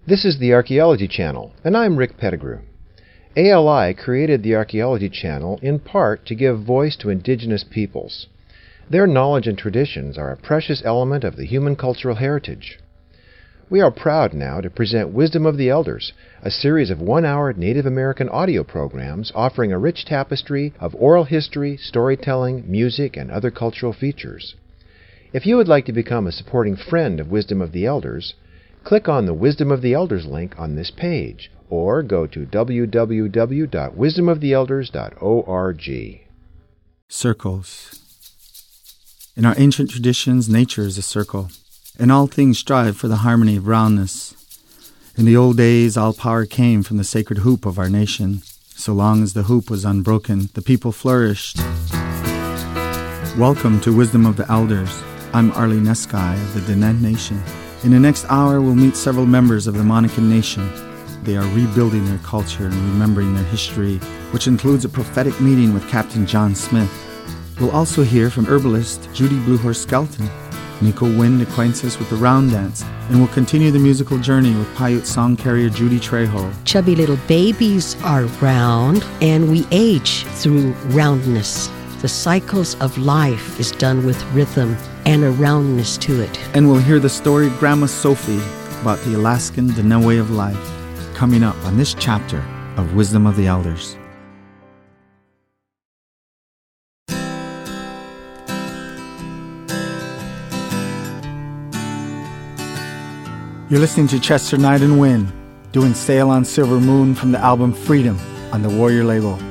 This is the Archaeology Channel, and I'm Rick Pettigrew. ALI created the Archaeology Channel in part to give voice to indigenous peoples. Their knowledge and traditions are a precious element of the human cultural heritage. We are proud now to present Wisdom of the Elders, a series of one-hour Native American audio programs offering a rich tapestry of oral history, storytelling, music, and other cultural features. If you would like to become a supporting friend of Wisdom of the Elders, click on the Wisdom of the Elders link on this page, or go to www.wisdomoftheelders.org. Circles. In our ancient traditions, nature is a circle, and all things strive for the harmony of roundness. In the old days, all power came from the sacred hoop of our nation. So long as the hoop was unbroken, the people flourished. Welcome to Wisdom of the Elders. I'm Arlie Neskai of the Diné Nation. In the next hour, we'll meet several members of the Monacan Nation. They are rebuilding their culture and remembering their history, which includes a prophetic meeting with Captain John Smith. We'll also hear from herbalist Judy Bluehorse Skelton. Nico Wind acquaints us with the round dance, and we'll continue the musical journey with Paiute song carrier Judy Trejo. Chubby little babies are round, and we age through roundness. The cycles of life is done with rhythm and a roundness to it. And we'll hear the story of Grandma Sophie about the Alaskan Diné way of life, coming up on this chapter of Wisdom of the Elders. You're listening to Chester Night and Wind, doing Sail on Silver Moon from the album Freedom on the Warrior label.